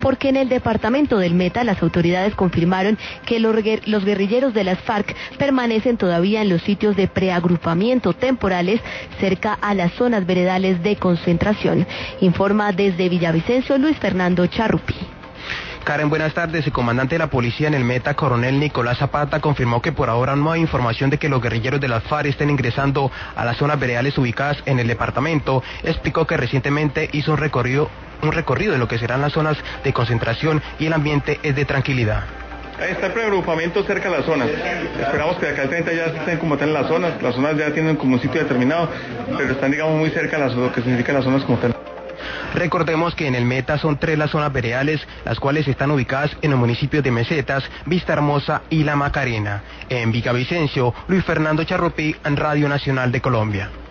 porque en el departamento del Meta las autoridades confirmaron que los guerrilleros de las FARC permanecen todavía en los sitios de preagrupamiento temporales cerca a las zonas veredales de concentración. Informa desde Villavicencio Luis Fernando Charrupi. Karen, buenas tardes. El comandante de la policía en el Meta, coronel Nicolás Zapata, confirmó que por ahora no hay información de que los guerrilleros de las FARC estén ingresando a las zonas veredales ubicadas en el departamento. Explicó que recientemente hizo un recorrido de lo que serán las zonas de concentración y el ambiente es de tranquilidad. Está el preagrupamiento cerca de las zonas. Esperamos que de acá al 30 ya estén como tal en las zonas ya tienen como un sitio determinado, pero están digamos muy cerca de lo que significan las zonas como tal. Recordemos que en el Meta son 3 las zonas veredales, las cuales están ubicadas en los municipios de Mesetas, Vista Hermosa y La Macarena. En Villavicencio, Luis Fernando Charrupi, Radio Nacional de Colombia.